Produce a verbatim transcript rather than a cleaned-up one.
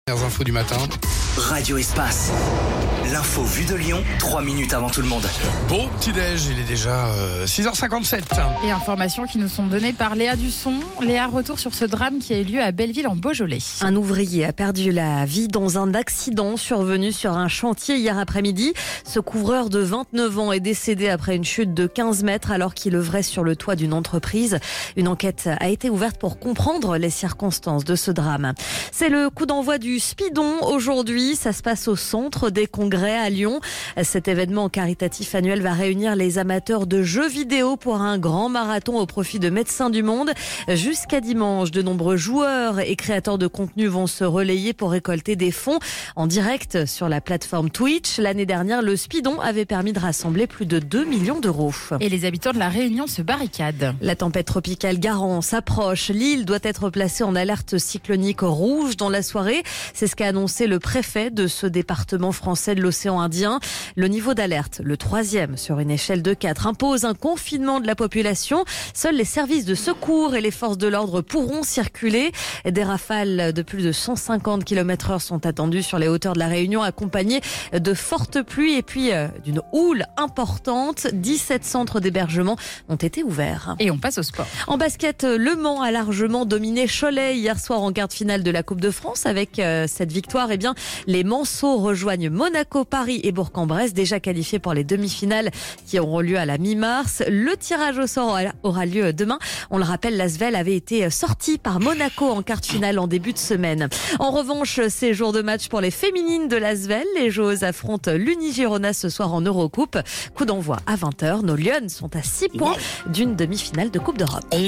Les infos du matin. Radio Espace. L'info vue de Lyon, trois minutes avant tout le monde. Bon petit-déj, il est déjà euh, six heures cinquante-sept. Et informations qui nous sont données par Léa Dusson. Léa, retour sur ce drame qui a eu lieu à Belleville en Beaujolais. Un ouvrier a perdu la vie dans un accident survenu sur un chantier hier après-midi. Ce couvreur de vingt-neuf ans est décédé après une chute de quinze mètres alors qu'il œuvrait sur le toit d'une entreprise. Une enquête a été ouverte pour comprendre les circonstances de ce drame. C'est le coup d'envoi du Speedon aujourd'hui. Ça se passe au centre des congrès à Lyon. Cet événement caritatif annuel va réunir les amateurs de jeux vidéo pour un grand marathon au profit de Médecins du Monde. Jusqu'à dimanche, de nombreux joueurs et créateurs de contenu vont se relayer pour récolter des fonds en direct sur la plateforme Twitch. L'année dernière, le Speedon avait permis de rassembler plus de deux millions d'euros. Et les habitants de la Réunion se barricadent. La tempête tropicale Garan s'approche. L'île doit être placée en alerte cyclonique rouge dans la soirée. C'est ce qu'a annoncé le préfet de ce département français de l'océan Indien. Le niveau d'alerte, le troisième sur une échelle de quatre, impose un confinement de la population. Seuls les services de secours et les forces de l'ordre pourront circuler. Des rafales de plus de cent cinquante kilomètres heure sont attendues sur les hauteurs de la Réunion, accompagnées de fortes pluies et puis d'une houle importante. dix-sept centres d'hébergement ont été ouverts. Et on passe au sport. En basket, Le Mans a largement dominé Cholet hier soir en quart de finale de la Coupe de France. Avec cette victoire, eh bien, les Manceaux rejoignent Monaco, Paris et Bourg-en-Bresse, déjà qualifiés pour les demi-finales qui auront lieu à la mi-mars. Le tirage au sort aura lieu demain. On le rappelle, l'Asvel avait été sorti par Monaco en quart de finale en début de semaine. En revanche, c'est jour de match pour les féminines de l'Asvel. Les joueuses affrontent l'Uni-Girona ce soir en Eurocoupe. Coup d'envoi à vingt heures. Nos Lyonnes sont à six points d'une demi-finale de Coupe d'Europe.